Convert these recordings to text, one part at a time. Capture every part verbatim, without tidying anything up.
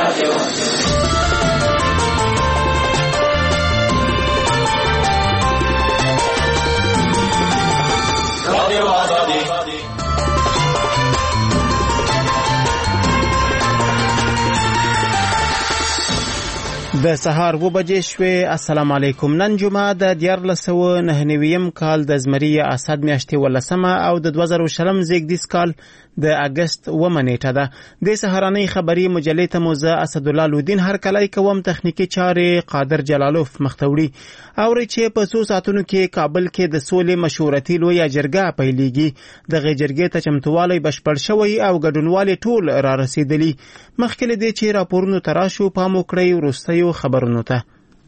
د سهار و بجې شوې. السلام علیکم. نن جمعه د دیارلس سوه نهه نویم کال د زمري اسد میاشتې ولسمه او د دوه زره شلم زیږدیز کال د اګست اوومه نیټه ده. د سهارنۍ خبري مجلې ته مو زه اسدالله لودین هرکلی کوم. تخنیکي چارې قادر جلالوف مختوړي. اوري چې په څو ساعتونو کې کابل کې د سولې مشورتي لویه جرګه پیلېږي. دغه جرګې ته چمتووالی بشپړ شوی او ګډونوالې ټول را رسېدلي. مخکې له دې چې راپورونو ته راشو پام وکړئ وروستیو خبرونو ته.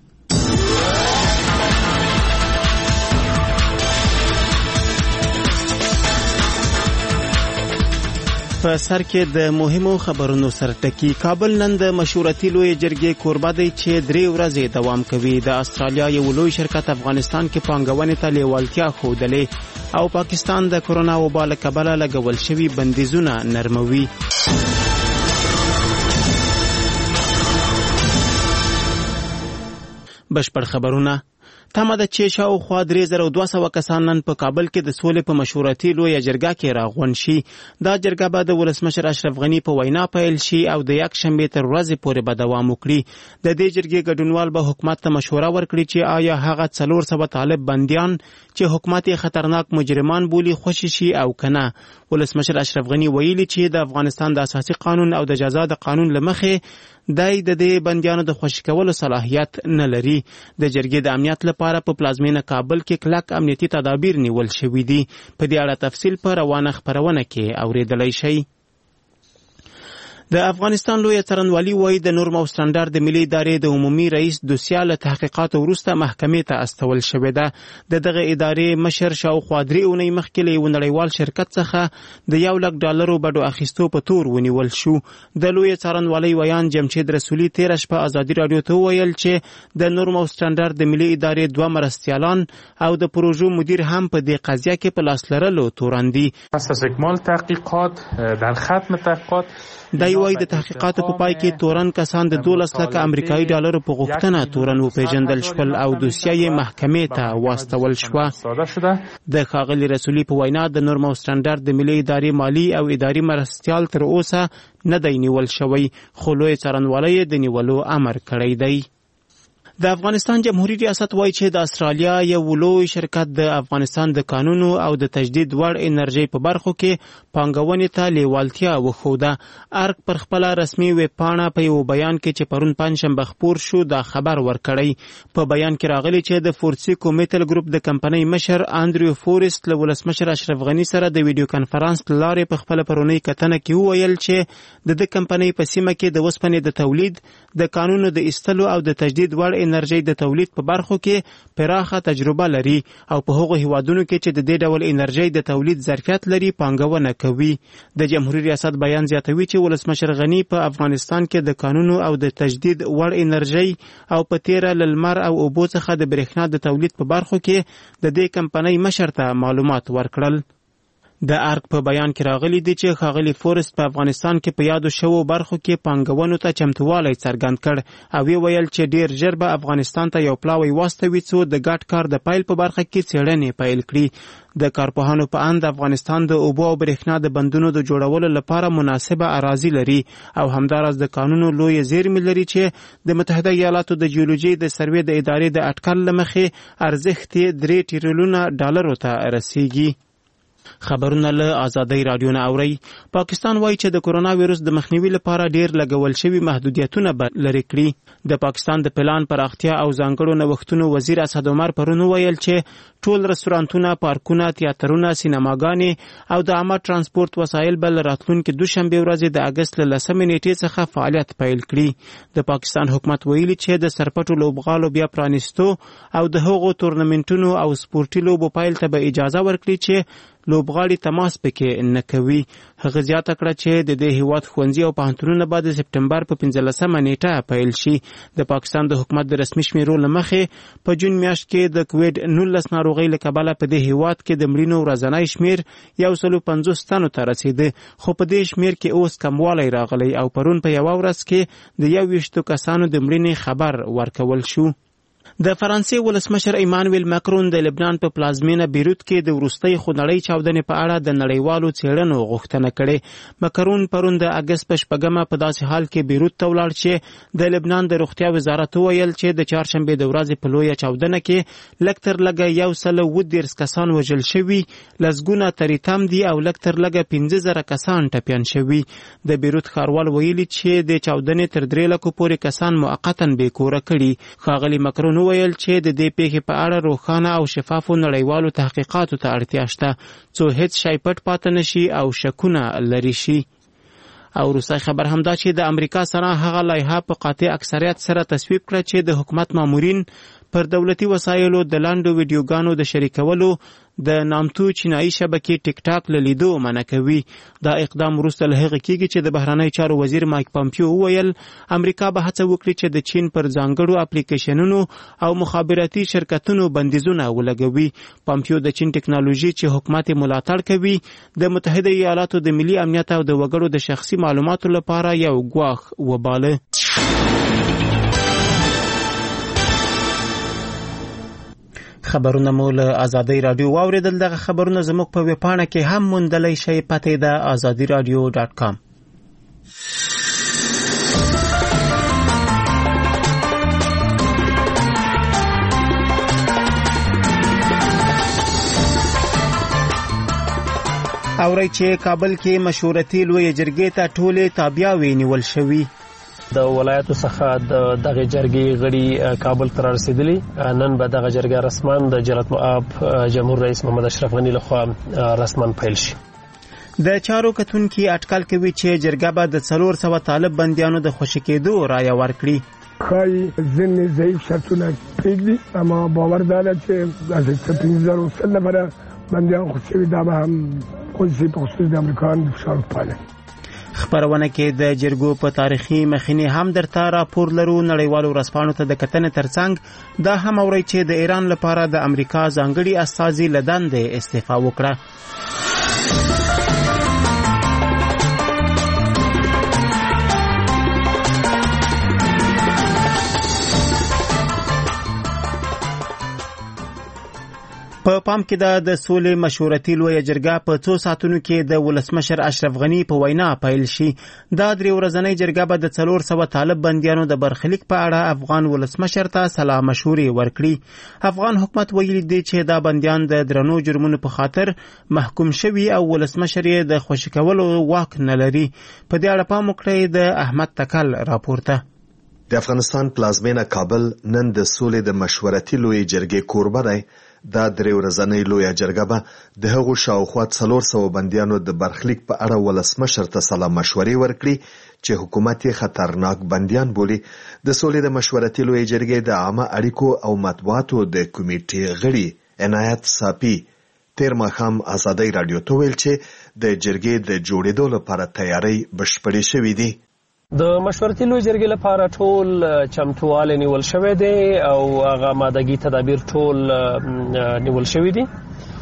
په سر کې د مهمو خبرونو سره ټکی. کابل نن د مشورتي لوی جرګې کوربه دی چې درې ورځې دوام کوي. د استرالیا یو لوی شرکت افغانستان کې پانګونې ته لیوالتیا ښودلې او پاکستان د کرونا وبا له کبله لګول شوي بندیزونه نرموي. بشپړ خبرونه. تمه ده چې شاوخوا درې زره دوه سوه کسان نن په کابل کې د سولې په مشورتي لویه جرګه کې راغونډ شي. دا جرګه به د ولسمشر اشرف غني په وینا پیل شي او د یک شنبې تر ورځې پورې به دوام وکړي. د دې جرګې ګډونوال به حکومت ته مشوره ورکړي چې آیا هغه څلور سوه طالب بندیان چې حکومت یې خطرناک مجرمان بولي خوشي شي او کنه. ولسمشر اشرف غني ویلي چې د افغانستان د اساسي قانون او د جزا د قانون لمخې دای د دې بندیانو د خوشي کولو صلاحیت نه لري. د جرګې د امنیت لپاره په پلازمینه کابل کې کلک امنیتي تدابیر نیول شوي دي. په دې اړه تفصیل په روانه خبرونه کې اوریدلای شئ. د افغانستان لوی څارنوالي وایي د نورم او سټانډرد د ملي ادارې د عمومي رئیس دوسیه له تحقیقاتو وروسته محکمې ته استول شوې ده. د دغه ادارې مشر شاوخوا درې اونۍ مخکې له یو نړیوال شرکت څخه د یو لک ډالرو بډو اخیستو په تور ونیول شو. د لوی څارنوالۍ ویان جمشید رسولي تېره شپه ازادي راډیو ته وویل چې د نورم او سټانډرد د ملي ادارې دوه مرستیالان او د پروژو مدیر هم په دې قضیه کې په لاس لرلو تورن دي. پس از اکمال تحقیقات در ختم تحقیقات دای وای د تحقیقاتو په پای کې تورن کسان د دولس لکه امریکایي ډالرو په غوښتنه تورن وپیژندل شول او دوسیه یې محکمې ته واستول شوه. د ښاغلي رسولي په وینا د نورم او سټانډرد د ملي ادارې مالي او اداري مرستیال تر اوسه نه دی نیول شوی، خو لوی څارنوالی د نیولو امر کړی دی. د افغانستان جمهوریت ریاست وایي چې د استرالیا یو لوی شرکت د افغانستان د قانونو او د تجدید وړ انرژي په برخو کې پانګونې ته لیوالتیا وښوده. ارګ پر خپله رسمي ویب پاڼه په یو بیان کې چې پرون پنجشنبه خپور شو دا خبر ورکړی. په بیان کې راغلی چې د فورسیکو میټل ګروپ د کمپنۍ مشر انډریو فورست له ولسمشر اشرف غني سره د ویډیو کانفرنس له لارې په خپله پرونۍ کتنه کې وویل چې د دې کمپنۍ په سیمه کې د اوسپنې د تولید، د قانونو د ایستلو او د تجدید وړ انرژي د تولید په برخو کې پراخه تجربه لري او په هغو هیوادونو کې چې د دې ډول انرژي د تولید ظرفیت لري پانګونه کوي. د جمهوریت ریاست بیان زیاتوي چې ولسمشر غني په افغانستان کې د قانونو او د تجدید وړ انرژي او په تیره للمر او اوبو څخه د برېښنا د تولید په برخو کې د دې کمپنۍ مشر ته معلومات ورکړل. د ارګ په بیان کې راغلی دی چې ښاغلي فورست په افغانستان کې په یادو شوو برخو کې پانګونو ته چمتووالی څرګند کړ او وی ویل چې ډیر ژر به افغانستان ته یو پلاوی واستوي څو د ګډ کار د پیل په برخه کې څېړنې پیل کړي. د کارپوهانو په اند افغانستان د اوبو او برېښنا د بندونو د جوړولو لپاره مناسبه اراضي لري او همداراز د قانونو لوی زیرمې لري چې د متحده ایالاتو د جیولوژي د سروې د ادارې د اټکل له مخې ارزښت یې درې ټریلیونه ډالرو ته رسیږي. خبرونه له آزادۍ رادیو نه اوري. پاکستان وایي چې د کرونا وایرس د مخنیوي لپاره ډیر لګول شوي محدودیتونه به لرې کړي. د پاکستان د پلان پراختیا او ځانګړو نوښتونو وزیر اسد عمر پرون ویل چې ټول رستورانتونه، پارکونه، تیاترونه، سینماګانې او د عامه ترانسپورت وسایل به له راتلونکي دوشنبې ورځې د اګست له لسمې نیټې څخه فعالیت پیل کړي. د پاکستان حکومت ویلي چې د سرپټو لوبغالو بیا پرانیستو او د هغو تورنمنټونو او سپورتي لوبو پیل ته به اجازه ورکړي چې لوبغاړي تماس پکې نه کوي. هغه زیاته کړه چې د دې هیواد ښوونځي او پوهنتونونه به د سپټمبر په پنځلسمه نیټه پیل شي. د پاکستان د حکومت د رسمي شمیرو له مخې په جون میاشت کې د کووډ نولس ناروغۍ له کبله په دې هیواد کې د مړینو ورځنی شمیر یو سل او پنځوس تنو ته رسیده، خو په دې شمیر کې اوس کموالی راغلی او پرون په یوه ورځ کې د یو ویشتو کسانو د مړینې خبر ورکول شو. د فرانسې ولسمشر ایمانویل ماکرون د لبنان په پلازمینه بیروت کې د وروستۍ خونړۍ چاودنې په اړه د نړیوالو څېړنو غوښتنه کړې. ماکرون پرون د اګست په شپږمه په داسې حال کې بیروت ته ولاړ چې د لبنان د روغتیا وزارت وویل چې د چهارشنبې د ورځې په لویه چاودنه کې لږ تر لږه یو سل اووه دېرش کسان وژل شوي، لسګونه تریتم دي او لږ تر لږه پنځه زره کسان ټپیان شوي. د بیروت ښاروال ویلي چې د چاودنې تر درې لکو پورې کسان موقتا بې کوره کړي. ښاغلي ماکرون ویل چې د دې پیښې په اړه روښانه او شفافو نړیوالو تحقیقاتو ته اړتیا شته څو هیڅ شی پټ پاتې نشي او شکونه لرې شي. او وروستی خبر همدا چې د امریکا سره هغه لایحه په قاطع اکثریت سره تصویب کړه چې د حکومت مامورین پر دولتي وسایلو د لاندو ویډیوګانو د شریکولو د نامتو چینایي شبکې ټیک ټاک له لیدو منع کوي. دا اقدام وروسته له هغې کېږي چې د بهرنیو چارو وزیر مایک پامپیو وویل امریکا به هڅه وکړي چې د چین پر ځانګړو اپلیکیشنونو او مخابراتي شرکتونو بندیزونه ولګوي. پامپیو د چین ټکنالوژي چې حکومت یې ملاتړ کوي د متحده ایالاتو د ملي امنیت او د وګړو د شخصي معلوماتو لپاره یو ګواښ وباله. خبرونه مو له آزادۍ راډیو واوریدل. دغه خبرونه زموږ په ویبپاڼه کې هم موندلی شئ. پته یې ده آزادي راډیو ډاټ کام. اورئ چې کابل کې مشورتي لویې جرګې ته ټولې تابعیاوې نیول شوي. د ولایتو څخه د دغه جرګې غړي کابل ته رسیدلي. نن به دغه جرګه رسمان د جلالت مآب جمهور رئیس محمد اشرف غني لخوا رسمان پیل شي. د چارو کتونکي اټکل کوي چې جرګه به د څلور سوه طالب بندیانو د خوشي کېدو رایه ورکړي. ښایي ځینې ضعیف شرطونه پرېږدي، اما باور دا ده چې داسې پنځه زره سل نفره بندیان خوشي شوي، دا به هم خصوصي په خصوص د امریکایانو د فشار پایله. خبرونه کې د جرګو په تاریخي مخینې هم درته راپور لرو. نړیوالو ورځپاڼو ته د کتنې ترڅنګ دا هم اورئ چې د ایران لپاره د امریکا ځانګړي استازي له دندې استعفا وکړه. په پام کې ده د سولې مشورتي لویه جرګه په څو ساعتونو کې د ولسمشر اشرف غني په وینا پیل شي. دا درې ورځنۍ جرګه به د څلور سوه طالب بندیانو د برخلیک په اړه افغان ولسمشر ته سلا مشورې ورکړي. افغان حکومت ویلي دی چې دا بندیان د درنو جرمونو په خاطر محکوم شوي او ولسمشر یې د خوشي کولو واک نه لري. په دې اړه پام وکړئ د احمد تکل راپورته. د افغانستان پلازمینه کابل نن د سولې د مشورتي لویې جرګې کوربه دی. دا درې ورځنۍ لویه جرګه به د هغو شاوخوا څلور سوه بندیانو د برخلیک په اړه ولسمشر ته سلا مشورې ورکړي چې حکومت یې خطرناک بندیان بولي. د سولې د مشورتي لویې جرګې د عامه اړیکو او مطبوعاتو د کمیټې غړي عنایت صافي تیر ماښام آزادۍ راډیو ته ویل چې د جرګې د جوړېدو لپاره تیاری بشپړې شوې دي. د مشورتي لویې جرګې لپاره ټول چمتووالی نیول شوی دی او هغه مادهګي تدابیر ټول نیول شوي دي.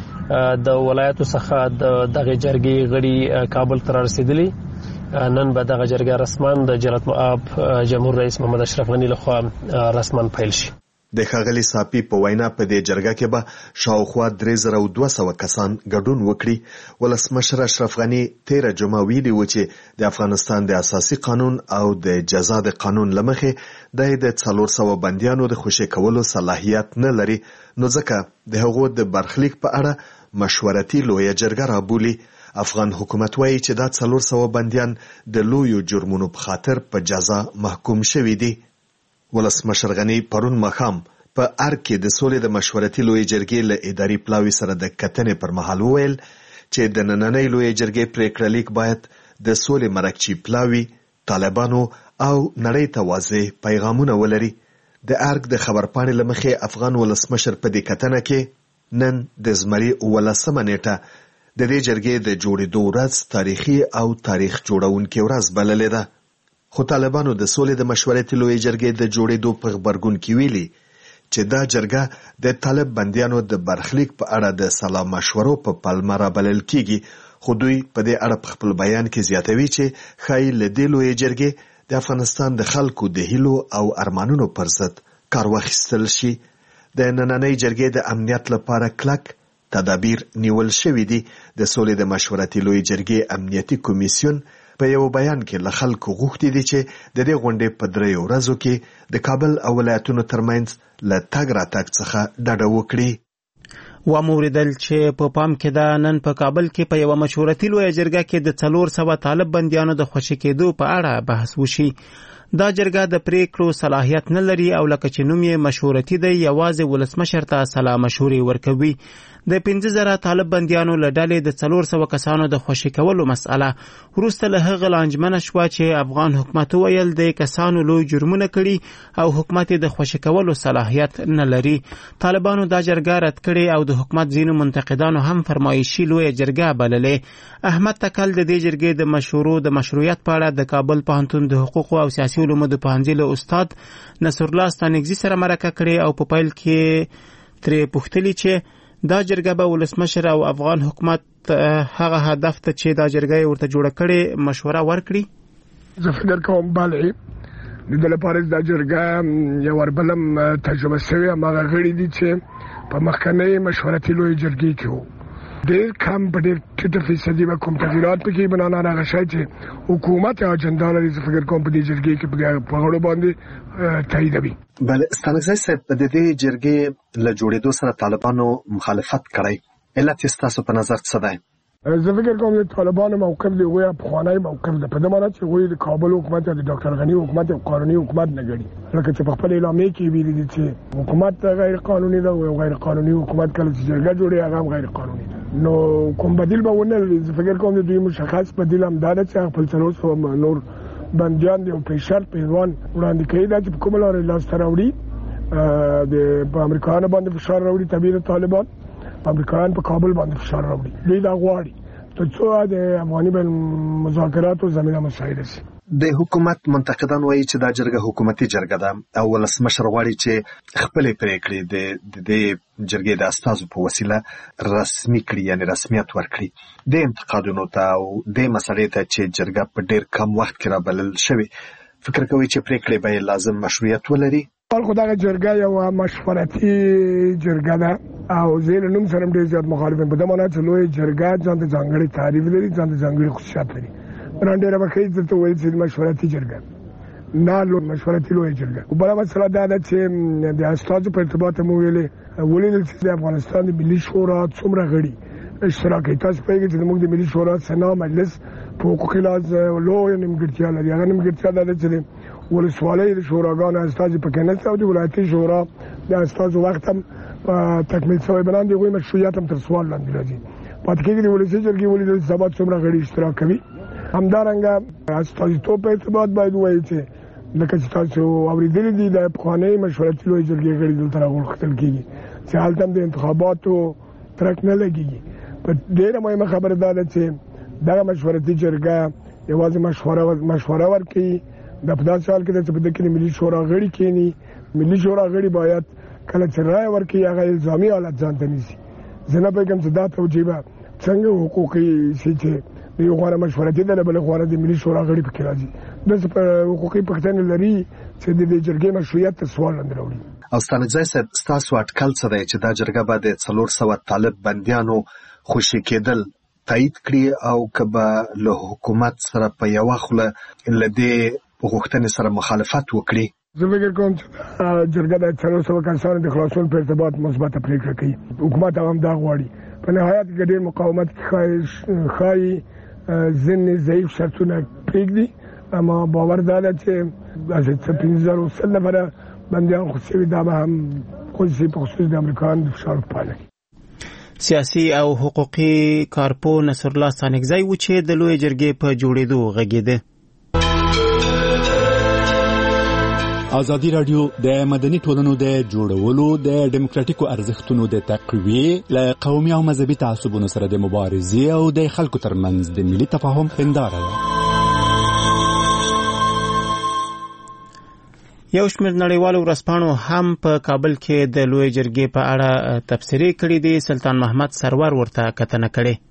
د ولایتو څخه د دغه جرګې غړي کابل ته رسیدلي. نن به دغه جرګه رسمان د جلالت مآب جمهور رئیس محمد اشرف غني لخوا رسمان پیل شي. د ښاغلي صافي په وینا په دې جرګه کې به شاوخوا درې زره او دوه سوه کسان ګډون وکړي. ولسمشر اشرف غني تیره جمعه ویلي و چې د افغانستان د اساسي قانون او د جزا د قانون له مخې د د څلور سوه بندیانو د خوشي کولو صلاحیت نه لري، نو ځکه د هغو د برخلیک په اړه مشورتي لویه جرګه رابولي. افغان حکومت وایي چې دا څلور سوه بندیان د لویو جرمونو په خاطر په جزا محکوم شوي دي. ولسمشر غني پرون ماښام په ارګ کې د سولې د مشورتي لویې جرګې له اداري پلاوي سره د کتنې پر مهال وویل چې د نننۍ لویې جرګې پریکړه لیک باید د سولې مرکچي پلاوي، طالبانو او نړۍ ته واضح پیغامونه ولري. د ارګ د خبرپاڼې له مخې افغان ولسمشر په دې کتنه کې نن د زمري اوولسمه نیټه د دې جرګې د جوړېدو ورځ تاریخي او تاریخ جوړونکې ورځ بللې ده. خو طالبانو د سولې د مشورتي لویې جرګې د جوړېدو په غبرګون کې ویلي چې دا جرګه د طالب بندیانو د برخلیک په اړه د سلا مشورو په پلمه رابلل کیږي. خو دوی په دې اړه په خپل بیان کې زیاتوي چې ښایي له دې لویې جرګې د افغانستان د خلکو د هیلو او ارمانونو پر ضد کار واخیستل شي. د نننۍ جرګې د امنیت لپاره کلک تدابیر نیول شوي دي. د سولې د مشورتي لویې جرګې امنیتي کمیسیون په یو بیان کې له خلکو غوښتي دي چې د دې غونډې په دریو ورځو کې د کابل او ولایتونو ترمنځ له تګ راتګ څخه ډډه وکړي. وموریدل چې په پام کې ده نن په کابل کې په یو مشورتي لویه جرګه کې د څلور سوه طالب بندیانو د خوشي کېدو په اړه بحث وشي. دا جرګه د پریکړو صلاحیت نه لري او لکه چې نوم یې مشورتي دی یوازې ولسمشر ته سلا مشورې ورکوي. د پنځه زره طالب بندیانو له ډلې د څلور سوه کسانو د خوشي کولو مسأله وروسته له هغه لانجمنه شوه چې افغان حکومت ویل د کسانو لوی جرمونه کړي او حکومت د خوشي کولو صلاحیت نه لري. طالبانو دا جرګه رد کړي او د حکومت ځینو منتقدانو هم فرمایشي لویه جرګه بللې. احمد تکل د دې جرګې د مشورو د مشروعیت په اړه د کابل پوهنتون د حقوقو او سیاسي علومو د پوهنځي له استاد نصر الله ستانکزي سره مرکه کړې او په پیل کې ترې پوښتلي چې دا جرګه به ولسمشر او افغان حکومت هغه هدف ته چې دا جرګه ورته جوړه کړي مشوره ورکړي. زه فکر کوم بله د دې لپاره دا جرګه یو وربلم تجربه شوی هغه غړي دي چې په مخکنۍ مشورتي لویې جرګې کې وو. ډېر کم په ډېر ټیټه فیصدي به کوم تغییرات پکې بنانا هغه شی چې حکومت اجنډا لري. زه فکر کوم په دې جرګې کې په غړو باندې تاییدوي. بله ستانکزی صاحب د دې جرګې له جوړېدو سره طالبانو مخالفت کړی. علت یې ستاسو په نظر څه دی؟ زه فکر کوم د طالبانو موقف دی هغوی پخوانی موقف ده په دې معنی چې هغوی د کابل حکومت او د ډاکټر غني حکومت او قانوني حکومت نه ګڼي. لکه چې په خپل اعلامیه کې ویلي دي چې حکومت غیر قانوني ده او غیر قانوني حکومت کله چې جرګه جوړي هغه هم غیر قانوني ده. نو کوم بدیل به ونه لري. زه فکر کوم د دوی مشخص بدیل هم دا ده چې خپل څلور سوه نور بندیان دي او په شرط پیروان وړاندې کوي دا چې په کومه لارې لاسته راوړي د په امریکایانو باندې فشار راوړي طبیعي طالبان امریکایان په کابل باندې فشار راوړي. دوی دا غواړي ترڅو د افغاني مذاکراتو زمینه مساعده شي. د حکومت منتقدان وایي چې دا جرګه حکومتي جرګه ده او ولسمشر غواړي چې خپلې پریکړې د دې جرګې د استازو په وسیله رسمي کړي یعنی رسمیت ورکړي. د انتقادونو ته او د مسلې ته چې جرګه په ډېر کم وخت کې رابلل شوې فکر کوي چې پریکړې به لازم مشروعیت ولري. خو دغه جرګه یو مشورتي جرګه ده او زه له نوم سره ډېر زیات مخالف یم. په دې معنی چې لویه جرګه ځان ته ځانګړی تعریف لري ځان ته ځانګړي خصوصیات لري. نن ډېره به ښایي درته وویل چې مشورتي جرګه نه لویه مشورتي لویه جرګه. بله مسله دا ده چې د استازو په ارتباط مو ویلې ولیدل چې د افغانستان د ملي شورا څومره غړي اشتراک کوي. تاسو پوهېږئ چې زموږ د ملي شورا سنا مجلس په حقوقي لحاظ لویه نیمګړتیا لري. هغه نیمګړتیا دا ده چې ولسوالۍ د شوراګانو استازي پکې نشته او د ولایتي شورا د استازو وخت هم تکمیل شوی بلان د هغوی مشروعیت هم تر سوال لاندې راځي. پاتې کېږي د ولسي جرګې ولیدل چې سبا څومره غړي اشتراک کوي. همدارنګه استازیتوب په ارتباط باید ووایي چې لکه چې تاسو اورېدلي دي د پخوانۍ مشورتي لویې جرګې غړي دلته راغوښتل کېږي چې هلته هم د انتخاباتو ترک نه لګېږي. په ډېره مهمه خبره دا ده چې دغه مشورتي جرګه یوازې مشوره مشوره ورکوي. د په داسې حال کې ده چې په دې کې د ملي شورا غړي کښېني. ملي شورا غړي باید کله چې رایه ورکوي هغه الزامي حالت ځان ته نیسي. زه نه پوهېږم چې دا توجیه به څنګه حقوقي شي چې د یو غوره مشورتي ده بله غوره د ملي شورا غړي پکې راځي. داسې په حقوقي پوښتنې لري چې د دې جرګې مشروعیت ته سوال لاندې راوړي. او ستانکزی صاحب ستاسو اټکل څه دی چې دا جرګه به د څلور سوه طالب بندیانو خوشي کېدل تایید کړي او که به له حکومت سره په یوه خوله له دې غوښتنې سره مخالفت وکړي؟ زه فکر کوم چې جرګه د څلور سوه کسانو د خلاصون په ارتباط مثبته پرېکړه کوي. حکومت هم دا غواړي. په نهایت کې ډېر مقاومت ښایي ځینې ضعیف شرطونه پرېږدي اما باور دا ده چې داسې څه پنځه زره سل نفره بندیان خو شوي دا به هم خصوصي په خصوص د امریکایانو د فشار په پایله کې. سیاسي او حقوقي کارپو نصر الله ستانکزی و چې د لویې جرګې په جوړېدو غږېده. ازادي رادیو د مدني ټولنو د جوړولو د ډیموکراتیکو ارزښتونو د تقویې له قومي او مذهبي تعصبونو سره د مبارزې او د خلکو ترمنځ د ملي تفاهم هنداره ده. یو شمېر نړیوالو ورځپاڼو هم په کابل کې د لوی جرګې په اړه تبصرې کړې دي. سلطان محمد سرور ورته کتنه کړې.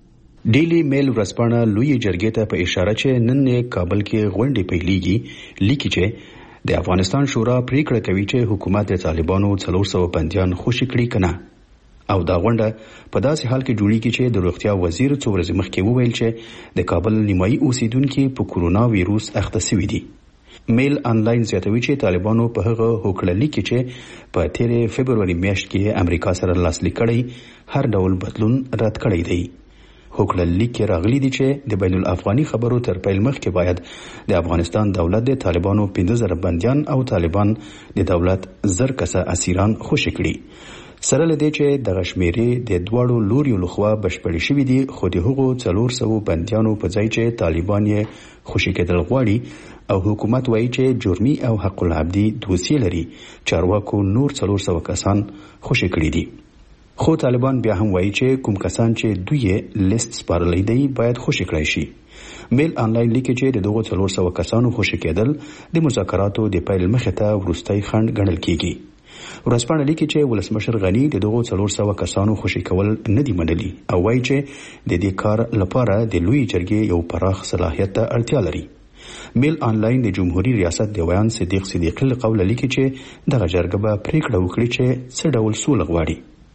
ډیلی میل ورځپاڼه لوی جرګې ته په اشاره چې نن یې کابل کې غونډې پیلېږي لیکي چې د افغانستان شورا پریکړه کوي چې حکومت د طالبانو څلور سوه بندیان خوشي کړي کنه او دا غونډه په داسې حال کې جوړیږي چې د روغتیا وزیر څو ورځې مخکې وویل چې د کابل نیمایي اوسیدونکو په کورونا وایروس اخته شوي دي. میل انلاین زیاتوي چې طالبانو په هغه هوکړه لیکي چې په تیرې فبرवरी میاشت کې امریکا سره لاسلیک کړي هر ډول بدلون رد کړی دی. هوکړه لیک راغلی دی چې د بین الافغاني خبرو تر پیل مخکې باید د افغانستان دولت د طالبانو پنځه زره بندیان او طالبان د دولت زر کسه اسیران خوشي کړي. سره لدې چې د غشمیرې د دواړو لوریو لخوا بشپړې شوې دي خو د هغو څلور سوه بندیانو په ځای چې طالبان یې خوشي کېدل غواړي او حکومت وایي چې جرمي او حق العبدي دوسیې لري چارواکو نور څلور سوه کسان خوشي کړي دي. خو طالبان بیا هم وایي چې کوم کسان چې دوی لیست سپارلی دی باید خوشي کړای شي. میل انلاین لیکي چې د دغو څلور سوه کسانو خوشي کېدل د مذاکراتو د پیل مخې ته وروستی خنډ ګڼل کیږي. ورځپاڼه لیکي چې ولسمشر غني د دغو څلور سوه کسانو خوشي کول نه دي منلي او وایي چې د دې کار لپاره د لوی جرګې یو پراخ صلاحیت ته اړتیا لري. میل انلاین د جمهوریت ریاست دیوان صدیق صدیقی له قوله لیکي چې دغه جرګه به پریکړه وکړي چې څه ډول سوله غواړي.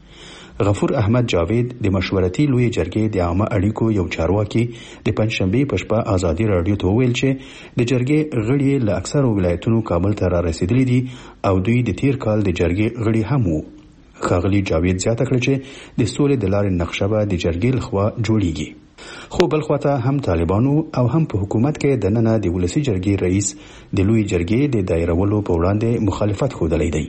غفور احمد جاوید د مشورتي لوی جرګې د عامه اړیکو یو چارواکي د پنځشنبه په شپه ازادي رادیو ته وویل چې د جرګې غړي له اکثرو ولایتونو کابل ته را رسیدلي دي او دوی د تیر کال د جرګې غړي هم وو. ښاغلي جاوید زیاته کړه چې د سولې د لارې نقشه به د جرګې لخوا جوړیږي. خو بل خواته هم طالبانو او هم په حکومت کې د ننه د ولسی جرګې رئیس د لوی جرګې د دایرولو په وړاندې مخالفت ښودلی دی.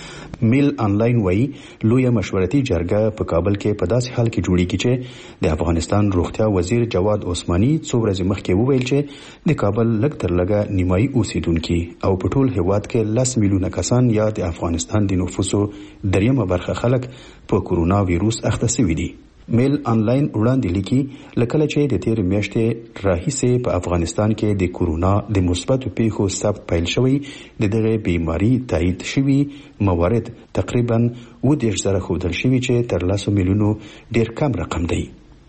میل انلاین وایي لوی مشورتي جرګه په کابل کې په داسې حال کې جوړیږي چې د افغانستان روغتیا وزیر جواد عثماني څو ورځې مخکې وویل چې د کابل لږ تر لږه نیمایي اوسیدونکي او په ټول هیواد کې لس میلیونه کسان یا د افغانستان د نفوسو دریمه برخه خلک په کورونا وایروس اخته شوي دي. میل انلاین وړاندې لیکي لکه چې د تیر میاشتې راهیسې په افغانستان کې د کورونا د مثبتو پیښو ثبت پیل شوی د دغه بیماری تایید شوی موارد تقریبا اووه دېرش زره ښودل شوي چې تر لسو میلیونو ډیر کم رقم دی.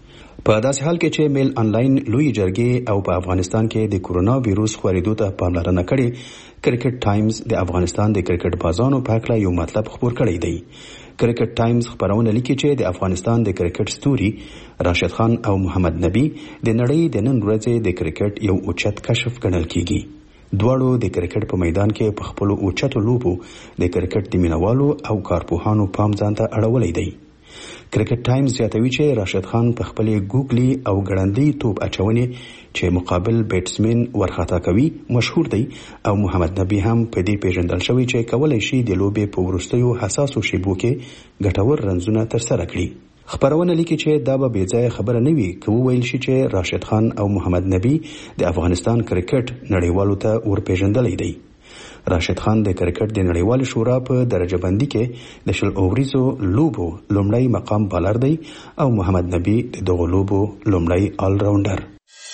په داسې حال کې چې میل انلاین لوی جرګې او په افغانستان کې د کورونا وایروس خورېدو ته پاملرنه کړې، کرکټ ټایمز د افغانستان د کرکټ بازانو په هکله یو مطلب خپور کړی دی. کرکټ ټایمز خبرونه لیکي چې د افغانستان د کرکټ ستوري راشد خان او محمد نبی د نړۍ د نن ورځې د کرکټ یو اوچت کشف ګڼل کیږي. دواړو د کرکټ په میدان کې په خپلو اوچتو لوبو د کرکټ د مینوالو او کارپوهانو پام ځان ته اړولی دی. کرکټ ټایمز زیاتوي چې راشد خان په خپلې ګوګلي او ګړندۍ توپ اچونې چې مقابل بیټسمن ورخطا کوي مشهور دی او محمد نبی هم په دې پیژندل شوی چې کولای شي د لوبې په وروستیو حساسو شیبو کې ګټور رنزونه ترسره کړي. خبرونه لیکي چې دا به بې ځایه خبره نه وي که وویل شي چې راشد خان او محمد نبی د افغانستان کرکټ نړیوالو ته ورپېژندلی دی. راشد خان د کرکټ د نړیوال شورا په درجه بندي کې د شل اوریزو لوبو لومړی مقام بالر دی او محمد نبی د دغو لوبو لومړی آل راونډر.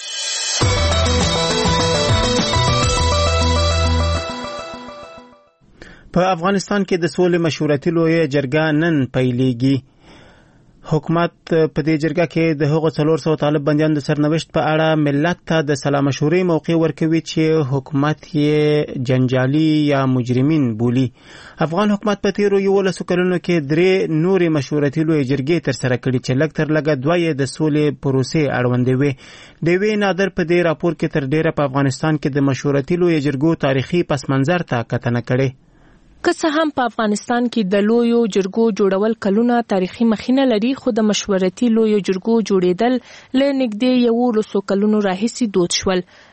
په افغانستان کې د سولې مشورتي لویه جرګه نن پیلېږي. حکومت په دې جرګه کې د هغو څلور سوه طالب بندیانو د سرنوشت په اړه ملت ته د سلا مشورې موقع ورکوي چې حکومت یې جنجالي یا مجرمین بولي. افغان حکومت په تیرو یولسو کلونو کې درې نورې مشورتي لویې جرګې ترسره کړي چې لږ تر لږه دوه یې د سولې پروسې اړوندې وې. د یوې نادر په دې راپور کې تر ډیره په افغانستان کې د مشورتي لویې جرګو تاریخي پس منظر ته کتنه کړې. که څه هم په افغانستان کې د لویو جرګو جوړول کلونه تاریخي مخینه لري، خو د مشورتي لویو جرګو جوړېدل له نږدې یولسو کلونو راهیسې دود شول.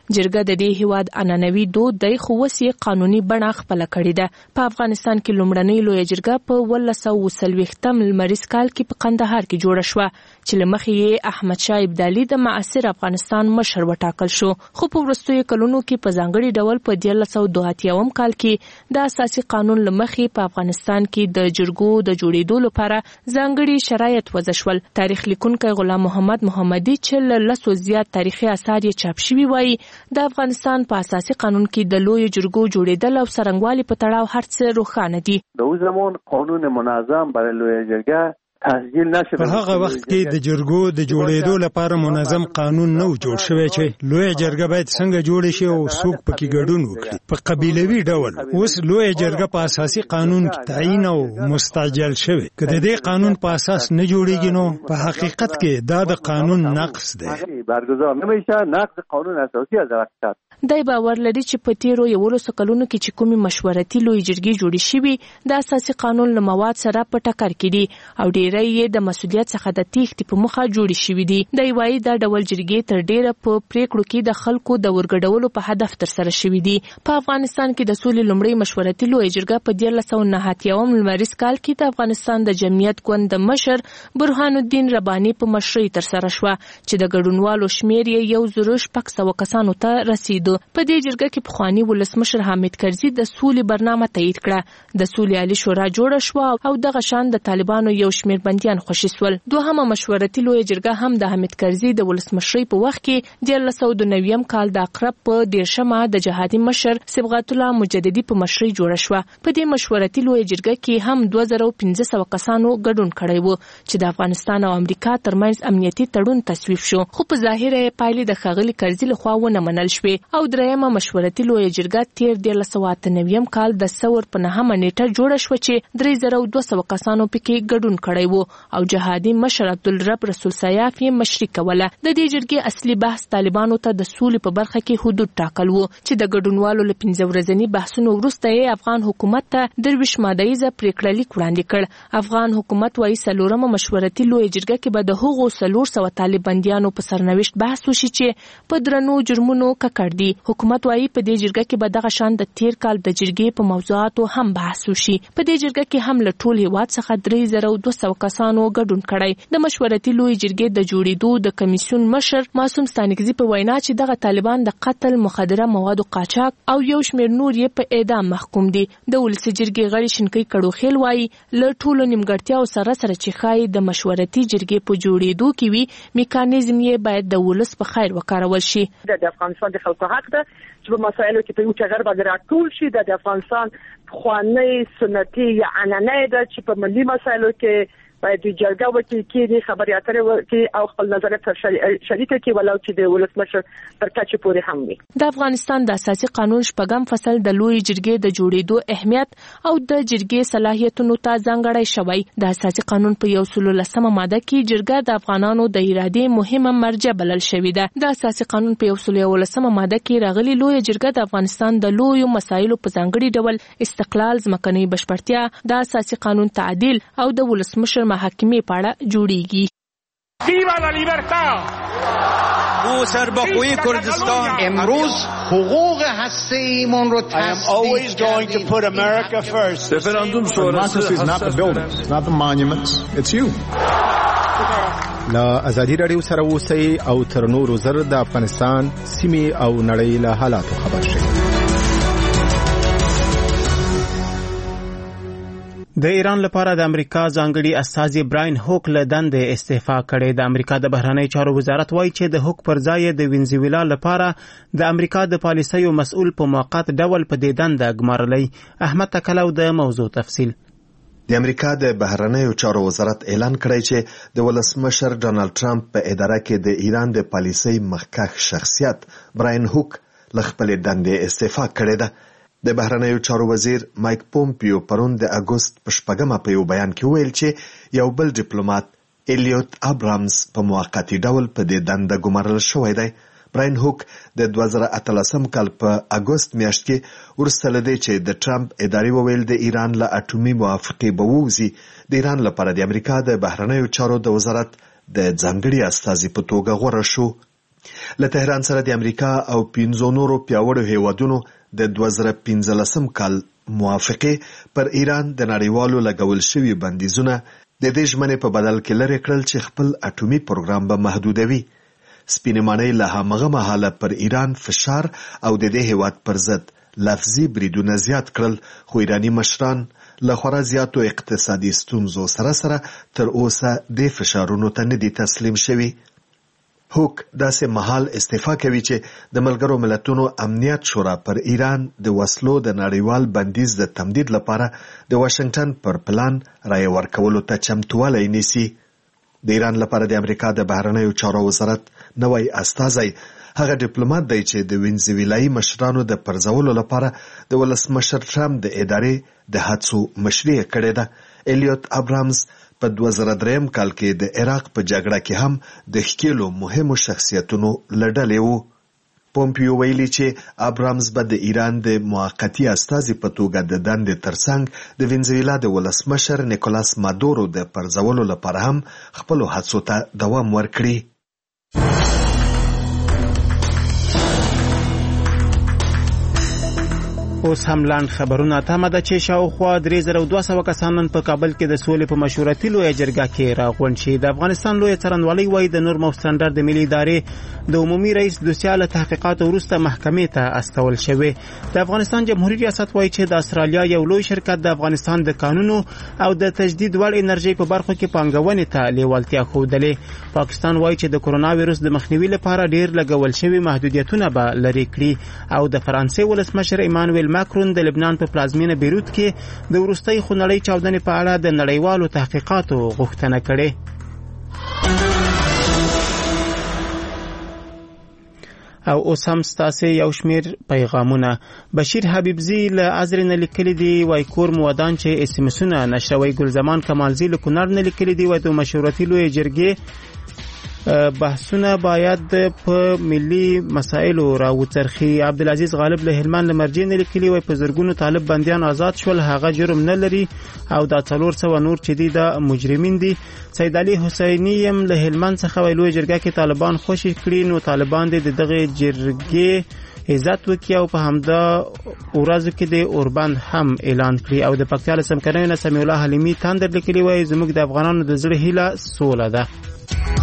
جرګه د دې هیواد عنعنوي دود دی خو اوس یې قانوني بڼه خپله کړې ده. په افغانستان کې لومړنۍ لویه جرګه په اوولس سوه څلوېښتم لمریز کال کې په قندهار کې جوړه شوه چې له مخې یې احمدشاه ابدالي د معاصر افغانستان مشر وټاکل شو. خو په وروستیو کلونو کې په ځانګړي ډول په دیارلس سوه دوه اتیاوم کال کې د اساسي قانون له مخې په افغانستان کې د جرګو د جوړېدو لپاره ځانګړي شرایط وضع شول. تاریخ لیکونکی غلام محمد محمدي چې له لسو زیات تاریخي اثار یې چاپ شوي وایي د افغانستان په اساسي قانون کې د لویو جرګو جوړېدل او څرنګوالي په تړاو هر څه روښانه دي. د اون زمان قانون منظم برای لویه جرګه تسجیل نشد. په هغه وخت کې د جرګو د جوړېدو لپاره منظم قانون نه و جوړ شوی چې لویه جرګه باید څنګه جوړ شي او څوک پکې ګډون وکړي. په قبیلوي ډول اوس لویه جرګه په اساسي قانون کې تعیین او مستعجل شوی. که د دې قانون په اساس نه جوړیږي نو په حقیقت کې دا د قانون نقص دی. برگزار نمیشه. نقض قانون اساسی از حقیقت. دای باور لري چې په تیرو یولسو کلونو کې چې کومې مشورتي لوی جرګې جوړې شوي د اساسي قانون له مواد سره په ټکر کې دي او ډیری یې د مسؤلیت څخه د تېښتې په موخه جوړې شوي دي. دی وایي دا ډول جرګې تر ډیره په پریکړو کې د خلکو د ورګډولو په هدف ترسره شوي دي. په افغانستان کې د سولې لومړۍ مشورتي لوی جرګه په دیارلس سوه نهه اتیاوم لمریز کال کې د افغانستان د جمعیت ګوند د مشر برهان الدین رباني په مشرۍ ترسره شوه چې د ګډونوالو شمیر یې یو زر شپږ سوه کسانو ته رسیدو. په دې جرګه کې پخوانی ولسمشر حامد کرزي د سولې برنامه تایید کړه. د سولې عالی شورا جوړه شوه او دغه شان د طالبانو یو شمیر بندیان خوشي شول. دوهمه مشورتي لوی جرګه هم د حامد کرزي د ولسمشرۍ په وخت کې دیارلس سوه دوه نوي کال د اقرب په دیرشمه د جهادي مشر صبغت الله مجددي په مشرۍ جوړه شوه. په دې مشورتي لوی جرګه کې هم دوه زره پنځه سوه کسانو ګډون کړی وو چې د افغانستان او امریکا ترمنځ امنیتي تړون تصویب شو. خو په ظاهر یې پایلې د ښاغلي کرزي لخوا ونه منل شوې. او درېیمه مشورتي لویه جرګه تیر دیارلس سوه اته نوي کال د ثور په نهمه نیټه جوړه شوه چې درې زره دوه سوه کسانو پکې ګډون کړی وو او جهادي مشر عبدالرب رسول سیاف یې مشري کوله. د دې جرګې اصلي بحث طالبانو ته د سولې په برخه کې حدود ټاکل وو چې د ګډونوالو له پنځه ورځني بحثونو وروسته یې افغان حکومت ته درویش مادهیزه پریکړه لیک وړاندې کړ. افغان حکومت وايي څلورمه مشورتي لویه جرګه کې به د هغو څلور سوه طالب بندیانو په سرنوشت بحث وشي چې په درنو جرمونو ککړ دي. حکومت وايي په دې جرګه کې به دغه شان د تیر کال د جرګې په موضوعاتو هم بحث وشي. په دې جرګه کې هم له ټول هیواد څخه درې زره دوه سوه کسانو ګډون کړی. د مشورتي لوی جرګې د جوړېدو د کمیسیون مشر معصوم ستانکزي په وینا چې دغه طالبان د قتل، مخدره موادو قاچاق او یو شمېر نور یې په اعدام محکوم دي. د ولسي جرګې غړي شینکۍ کړوخیل وایي له ټولو نیمګړتیاو سره سره چې ښایي د مشورتي جرګې په جوړېدو کې وي میکانیزم یې باید د ولس په خیر وکارول شي. د افغانستان د خلکو حق ده چې په مسایلو کې په یو ټغر باندې راټول شي. د افغانستان پخوانی سنتي یا عنعنه ده چې په ملي مسایلو کې باید د جرګه وکړي کې خبرې اترې وکړي او خپل نظریات شریک کړي ولو چې د ولسمشر تر کچې پورې هم وي. د افغانستان د اساسي قانون شپږم فصل د لوی جرګې د جوړېدو اهمیت او د جرګې صلاحیتونو ته ځانګړی شوی. د اساسي قانون په یو سل لسمه ماده کې جرګه د افغانانو د ارادې مهمه مرجع بلل شوې ده. د اساسي قانون په یو سل یولسمه ماده کې راغلي لوی جرګه د افغانستان د لویو مسایلو په ځانګړي ډول استقلال، ځمکنۍ بشپړتیا، د اساسي قانون تعدیل او د ولسمشر محاکمې په اړه جوړیږي. ویوا لا لیبرتا او سربخوی کردستان امروز حقوق هسته‌ایمون رو I am always going to put America first. Referendum sonrası is not the buildings, not the monuments, it's you. لا ازادي رادیو سره اوسئ او تر نورو زر د افغانستان سیمې او نړۍ له حالاتو خبر شئ. د ایران لپاره د امریکا ځانګړي استازي براین هوک له دندې استعفا کړې. د امریکا د بهرنی چارو وزارت وایي چې د هوک پر ځای د وینزویلا لپاره د امریکا د پالیسیو مسؤل په موقت ډول په دې دنده ګمارلی. احمد تکلو د موضوع تفصیل. د امریکا د بهرنیو چارو وزارت اعلان کړی چې د ولسمشر ډونالد ټرمپ په اداره کې د ایران د پالیسۍ مخکښ شخصیت براین هوک له خپلې دندې استعفا کړې ده. د بهرنیو چارو وزیر مایک پومپیو پرون د اګوست په شپږمه په یو بیان کې ویل چې یو بل ډیپلوماټ الیوت ابرامز په موقتی ډول په دې دنده ګمارل شوی دی. براین هوک د دوه زره اتلسم کال په اګوست میاشت کې وروسته له دې چې د ټرمپ ادارې وویل د ایران له اټومي موافقې به ووځي، د ایران لپاره د امریکا د بهرنیو چارو د وزارت د ځانګړي استازي په توګه غوره شو. له تهران سره د امریکا او پنځو نورو پیاوړو هیوادونو د دوه زره پنځلسم کال موافقه پر ایران د نړیوالو لګول شوي بندیزونه د دې ژمنې په بدل کې لري کړل چې خپل اټومي پروګرام به محدودوي. سپینمانۍ له همغه مهاله پر ایران فشار او د دې هیواد پر ضد لفظي بریدونه زیات کړل، خو ایرانی مشران له خورا زیاتو اقتصادي ستونزو سره سره تر اوسه د فشارونو ته نه دي تسلیم شوي. هوک داسې محال استعفا کوي چې د ملګرو ملتونو امنیت شورا پر ایران د وسلو د نړیوال بندیز د تمدید لپاره د واشنگټن پر پلان رای ورکولو ته چمتوالی نیسي. د ایران لپاره د امریکا د بهرنیو چارو وزارت نوی استازی هغه ډیپلوماټ دی چې د وینزویلایي مشرانو د پرځولو لپاره د ولسمشر ټرمپ د ادارې د هڅو مشري کړې ده. الیوت ابرامز په دوه زره دریم کال کې د عراق په جګړه کې هم د ښکېلو مهمو شخصیتونو له ډلې وو. پومپیو ویلي چې ابرامز به د ایران د موقتي استازي په توګه د دندې ترڅنګ د وینزویلا د ولسمشر نیکولاس مادورو د پرځولو لپاره هم خپلو هڅو ته دوام ورکړي. اوس هم لاند خبرونه تمه ده چې شاوخوا درې زره دوه سوه کسان نن په کابل کې د سولې په مشورتي لویه جرګه کې راغونډ شي. د افغانستان لویه څارنوالۍ وايي د نورم او سټنډرډ د ملي ادارې د عمومي رئیس دوسیه له تحقیقاتو وروسته محکمې ته استول شوی. د افغانستان جمهوریت ریاست وايي چې د استرالیا یو لوی شرکت د افغانستان د قانونو او د تجدید وړ انرژي په برخو کې پانګونې ته لیوالتیا ښودلې. پاکستان وايي چې د کرونا وایروس د مخنیوي لپاره ډیر لګول شوي محدودیتونه به لرې کړي او د فرانسې ولسمشر ایمانویل ماکرون د لبنان په پلازمینه بیروت کې د وروستۍ خونړۍ چاودنې په اړه د نړیوالو تحقیقاتو غوښتنه کړې. او اوس هم ستاسې یو شمیر پیغامونه. بشیر حبیبزی له عذر نه لیکلي دي، وای کور مودان چې اس ام اسونه نشروي. ګلزمان کمالزی له کونړ نه لیکلي دي، وای د مشورتي لویې جرګې بحثونه باید په ملي مسایلو راوڅرخي. عبدالعزیز غالب له هلمند لمرجې نه لیکلي، وای په زرګونو طالب بندیان آزاد شول، هغه جرم نه لري او دا څلور سوه نور چې دي د مجرمین دي. سید علي حسینی هم له هلمند څخه وای لویه جرګه کې طالبان خوشي کړي، نو طالبان دې د دغه جرګې عزت وکړي او په همدا ورځو کې د اوربند هم اعلان کړي. او د پکتیا له څمکنیو نه سمیع الله حلیمي تاندر لیکلي، وای زموږ د افغانانو د زړه هیله سوله ده.